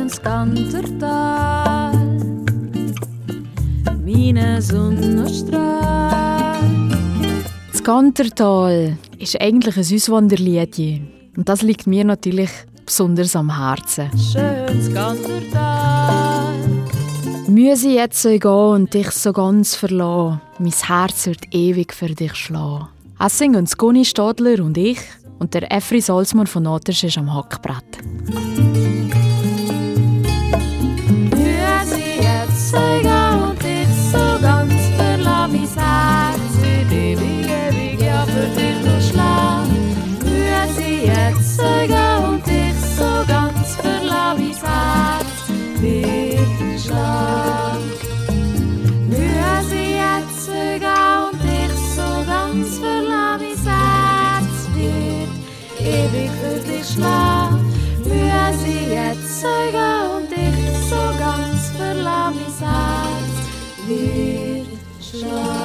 ins Kantertal, meine Sonnenstrahl. Das Kantertal ist eigentlich ein Auswanderlied. Und das liegt mir natürlich besonders am Herzen. Schönes Kantertal. Müsse jetzt so gehen und dich so ganz verlassen. Mein Herz wird ewig für dich schlagen. Es singen uns Conny Stadler und ich. Und der Efri Salzmann von Natersch ist am Hackbrett. Müsse jetzt so gehen und dich so ganz verlassen. Mein Herz wird ewig, ewig, ja für dich noch schlagen. Müsse jetzt so gehen und dich so ganz verlassen. Mein Herz wird schlagen. Müsse jetzt so gehen und dich so ganz verlassen. Mein Herz wird ewig für dich schlagen. Müsse jetzt so gehen und dich so ganz verlassen. Mein Herz wird schlagen.